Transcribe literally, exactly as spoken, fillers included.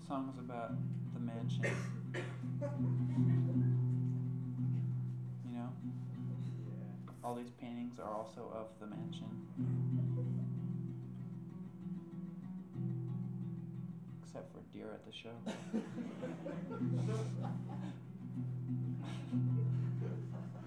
songs about the mansion. You know? Yeah. All these paintings are also of the mansion. Except for deer at the show.